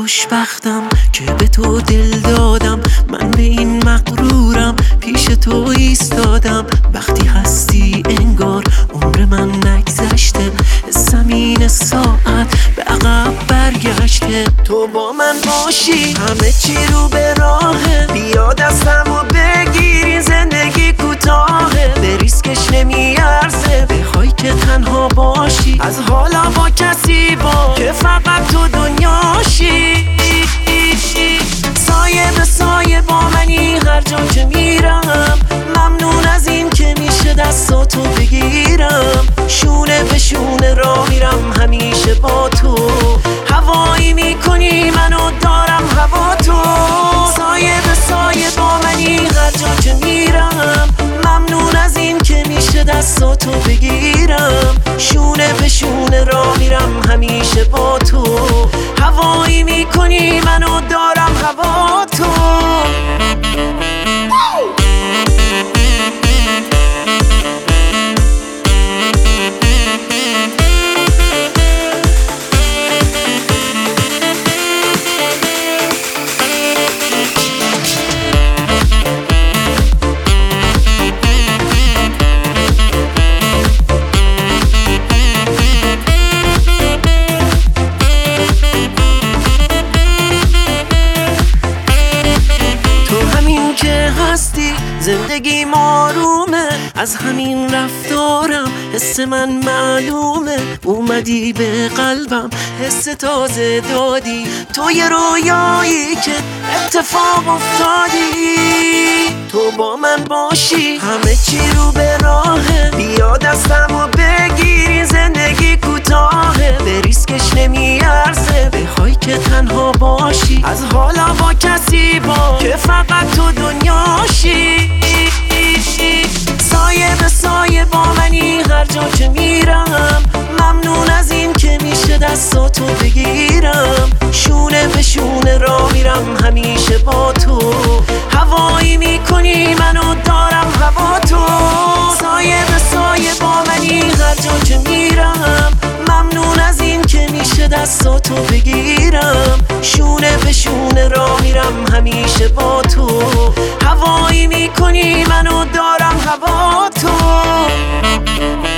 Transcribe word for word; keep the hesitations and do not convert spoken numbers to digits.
خوشبختم که به تو دل دادم، من به این مغرورم پیش تو ایستادم. وقتی هستی انگار عمر من نگذشته، زمین ساعت به عقب برگشته. تو با من باشی همه چی رو به راهه، بیا دستمو بگیری زندگی کوتاهه. به ریسکش نمیارزه بخوای که تنها باشی، از حالا با کسی با که فقط تو دنیاشی. سایه به سایه با منی هر جا که میرم، ممنون از این که میشه دستاتو بگیرم. شونه به شونه راه میرم همیشه با تو، هوایی میکنی منو دارم هوا تو. سایه به سایه با منی هر جا که میرم، ممنون از این که میشه دستاتو بگیرم. شونه به شونه راه میرم همیشه با تو، هوایی میکنی منو دارم هوا تو. زندگی آرومه، از همین رفتارم حس من معلومه. اومدی به قلبم حس تازه دادی، تو یه رویایی که اتفاق افتادی. تو با من باشی همه چی رو به راهه، بیا دستمو بگیری زندگی کوتاهه. به ریسکش نمیارزه بخوای که تنها باشی، از حالا با کسی با که فقط تو دنیاشی. سایه به سایه با منی هر جا که میرم، ممنون از این که میشه دستاتو بگیرم. شونه به شونه راه میرم همیشه با تو، هوایی میکنی منو دارم هوا تو. سایه به سایه با منی هر جا که میرم، ممنون از این که میشه دستاتو بگیرم. شونه به شونه راه میرم همیشه با تو، هوایی میکنی منو دارم هوا تو.